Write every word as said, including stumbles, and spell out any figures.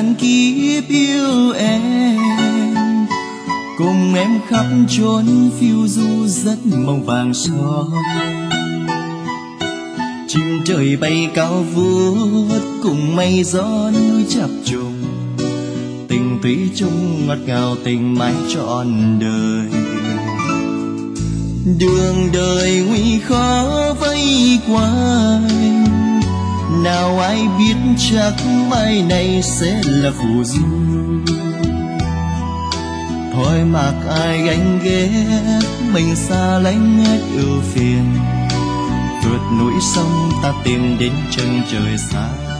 ngàn kiếp yêu em, cùng em khắp chốn phiêu du rất mong vàng son. Chim trời bay cao vút cùng mây gió núi chập trùng, tình thủy chung ngọt ngào tình mãi trọn đời. Đường đời nguy khó vây quanh, nào ai biết chắc mai này sẽ là phù du. Thôi mặc ai gánh ghét, mình xa lánh hết ưu phiền, vượt núi sông ta tìm đến chân trời xa.